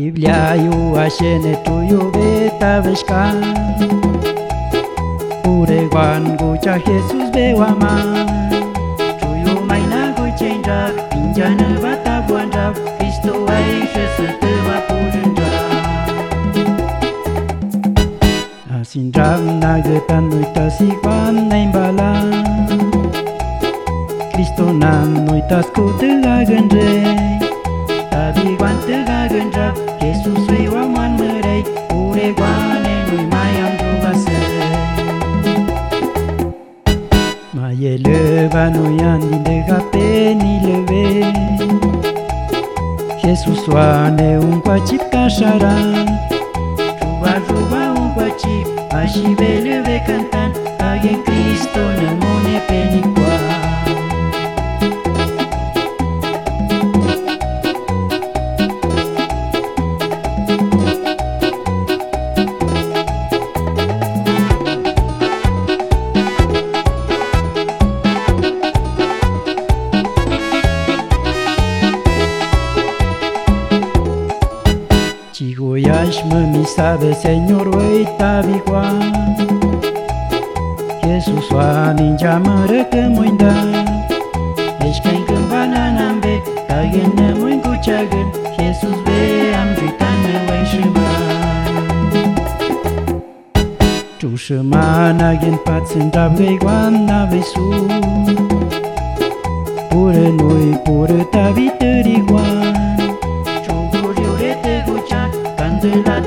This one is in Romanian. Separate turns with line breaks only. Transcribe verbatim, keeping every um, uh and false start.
Biblia yu ashene tuyo beta veshka Pure guan gucha Jesus bewama Tuyo maina guchenja Pinjana bata buanda Kristo aisha setewa purenda Asindram nagetan nuita sikwan naimbala Kristo nam nuita skutela gendre Tabi guantega gendre Jesus wewa man merei Pure guane nui mayam drubase Maye leva nuyan dindega peni leve Jesus wane un quachip kasharan Ruba ruba un quachip Ashi vele ve cantan Agen Cristo namone penikwa Chigoyash mami sabe Señor weita bigua Jesus wani jamare kemoinda Eshken kembana nambe Kagen nemoin kuchagen Jesus be amritane weishima Tushema nagen patsen dabge guana besu Pure noi pure tabiteri guan De la